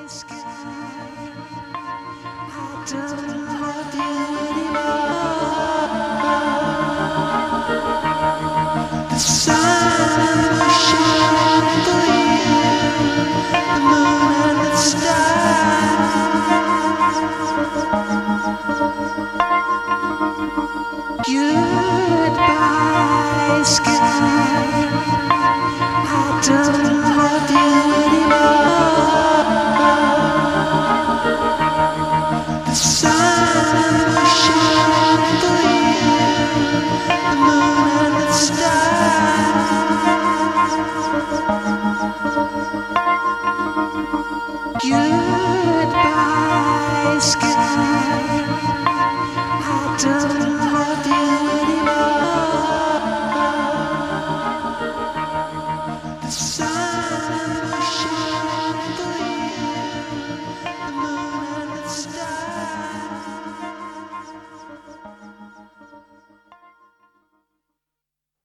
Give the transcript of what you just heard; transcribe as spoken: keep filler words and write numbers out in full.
sky. I don't love you anymore. The sun will shine for you, the moon and the stars. Goodbye, sky. I don't love you anymore. The sun will shine for you, the moon and the stars. You